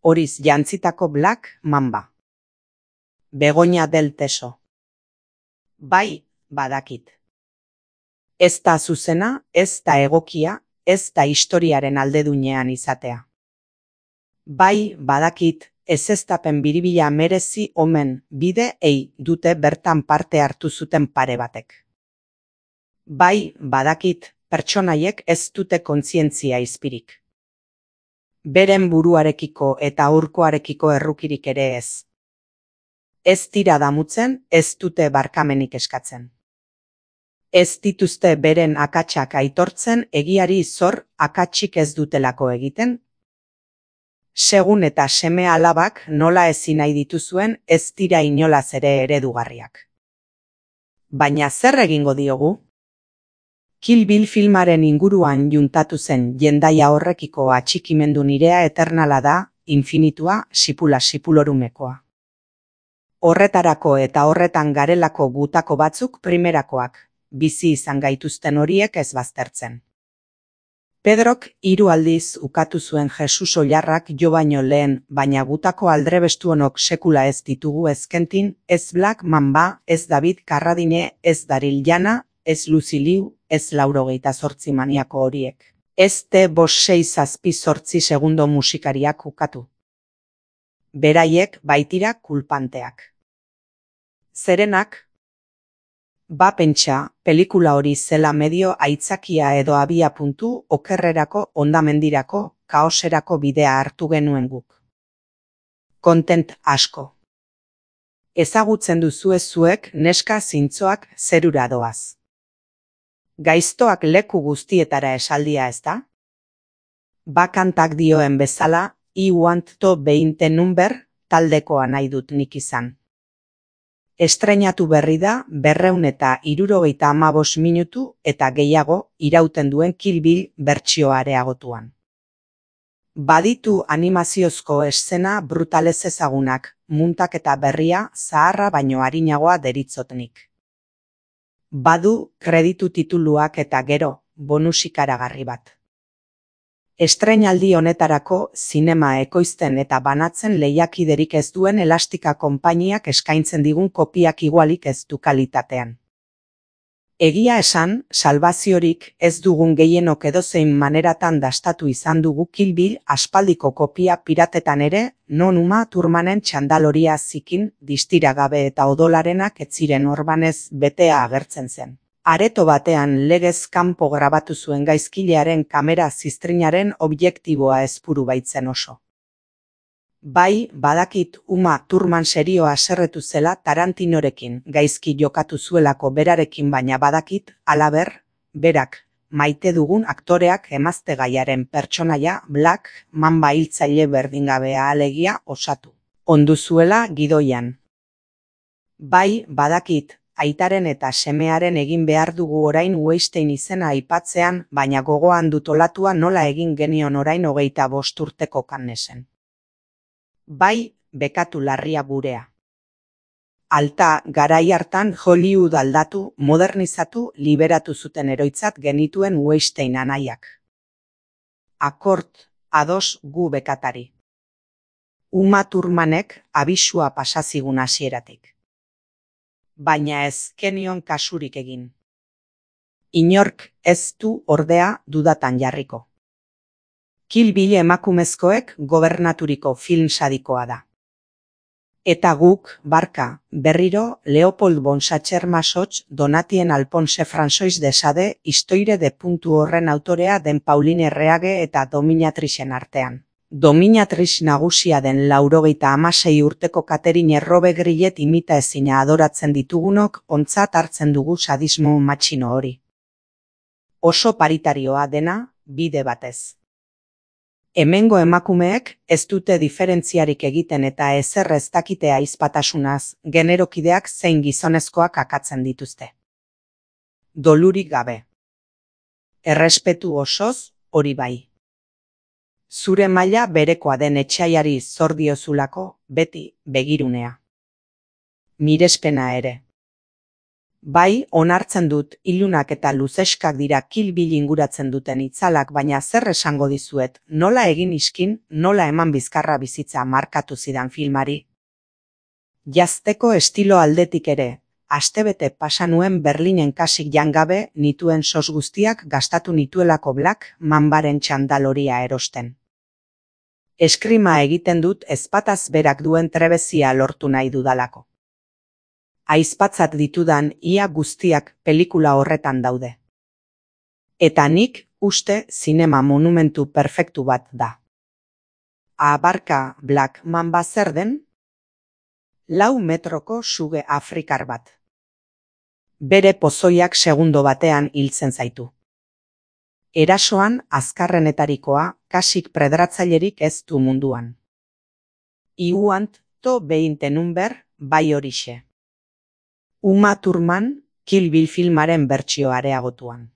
horiz jantzitako Black Mamba. Begoña del Teso. Bai, badakit. Ez da zuzena, ez da egokia, ez da historiaren aldedunean izatea. Bai, badakit, ezeztapen biribila merezi omen bide dute bertan parte hartu zuten pare batek. Bai, badakit, pertsonaiek ez dute kontzientzia izpirik. Beren buruarekiko eta aurkoarekiko errukirik ere ez. Ez dira damutzen, ez dute barkamenik eskatzen. Ez dituzte beren akatsak aitortzen egiari zor akatsik ez dutelako egiten. Segun eta seme alabak nola ezin nahi dituzuen ez dira inolaz ere eredugarriak. Baina zer egingo diogu? Kill Bill filmaren inguruan juntatu zen jendaia horrekiko atxikimendu nirea eternala da, infinitua, sipula sipulorumekoa. Horretarako eta horretan garelako gutako batzuk primerakoak, bizi izan gaituzten horiek ez baztertzen. Pedrok 3 aldiz ukatu zuen Jesus oilarrak jo baino lehen, baina gutako aldrebestuonok sekula ez ditugu ezkentin, ez Black Mamba, ez David Carradine, ez Daryl Jana, ez Lucy Liu, ez 98 maniako horiek. Ez T-5-6-7 segundo musikariak ukatu. Beraiek baitira kulpanteak. Zerenak? Ba pentsa, pelikula hori zela medio aitzakia edo abia puntu okerrerako, ondamendirako, kaoserako bidea hartu genuen guk. Content asko. Ezagutzen duzue zuek neska zintzoak zerura doaz. Gaiztoak leku guztietara esaldia ez da? Bakantak dioen bezala, I want to be in the number, taldekoa nahi dut nik izan. Estreinatu berri da 275 minutu eta gehiago irauten duen Kill Bill bertsio areagotuan. Baditu animaziozko eszena brutalez ezagunak, muntaketa berria zaharra baino arinagoa deritzotnik. Badu kreditu tituluak eta gero, bonus ikaragarri bat. Estreinaldi honetarako zinema ekoizten eta banatzen lehiakiderik ez duen Elastika konpainiak eskaintzen digun kopiak igualik ez du kalitatean. Egia esan, salbaziorik ez dugun gehienok edozein maneratan dastatu izan dugu Kill Bill aspaldiko kopia piratetan ere, non Uma Thurmanen txandaloria zikin, distira gabe eta odolarenak ez ziren orbanez betea agertzen zen. Areto batean legez kanpo grabatu zuen gaizkilearen kamera ziztrinaren objektiboa ezpuru baitzen oso. Bai, badakit Uma Thurman serioa haserretu zela Tarantinorekin gaizki jokatu zuelako berarekin, baina badakit, halaber, berak, maite dugun aktoreak emaztegaiaren pertsonaia Black Mamba hiltzaile berdingabea alegia osatu. Ondu zuela gidoian. Bai, badakit, aitaren eta semearen egin behar dugu orain Weinstein izena aipatzean, baina gogoan dut olatua nola egin genion orain 25 urteko Cannesen. Bai, bekatu larria gurea. Alta, garai hartan Hollywood aldatu, modernizatu, liberatu zuten eroitzat genituen Weinstein anaiak. Akort, ados gu bekatari. Uma Thurmanek abisua pasazigun hasieratik. Baina ez genion kasurik egin. Inork ez du ordea dudatan jarriko. Kill Bill emakumezkoek gobernaturiko film sadikoa da. Eta guk, barka, berriro, Leopold von Sacher-Masoch, Donatien Alphonse François de Sade, Histoire de puntu horren autorea den Pauline Reage eta dominatrixen artean. Dominatrix nagusia den 96 urteko Catherine Robe Grillet imita ezina adoratzen ditugunok ontzat hartzen dugu sadismo matxino hori. Oso paritarioa dena, bide batez. Hemengo emakumeek ez dute diferentziarik egiten eta ezer ez dakite ahizpatasunaz, generokideak zein gizonezkoak akatzen dituzte. Dolurik gabe. Errespetu osoz, hori bai. Zure maila berekoa den etsaiari zor diozulako, beti begirunea. Mirespena ere. Bai, onartzen dut, ilunak eta luzeskak dira Kill Bill inguratzen duten itzalak, baina zer esango dizuet, nola egin iskin, nola eman bizkarra bizitza markatu zidan filmari. Jazteko estilo aldetik ere, astebete pasa nuen Berlinen kasik jangabe nituen sos guztiak gastatu nituelako Black Mambaren txandaloria erosten. Eskrima egiten dut ezpataz berak duen trebezia lortu nahi dudalako. Aizpatzat ditudan ia guztiak pelikula horretan daude. Eta nik uste zinema monumentu perfektu bat da. Abarka Black Mamba zer den? 4 metroko suge afrikar bat. Bere pozoiak segundo batean hiltzen zaitu. Erasoan azkarrenetarikoa kasik predratzailerik ez du munduan. I want to beinte number bai horixe. Uma Thurman, Kill Bill filmaren bertsio areagotuan.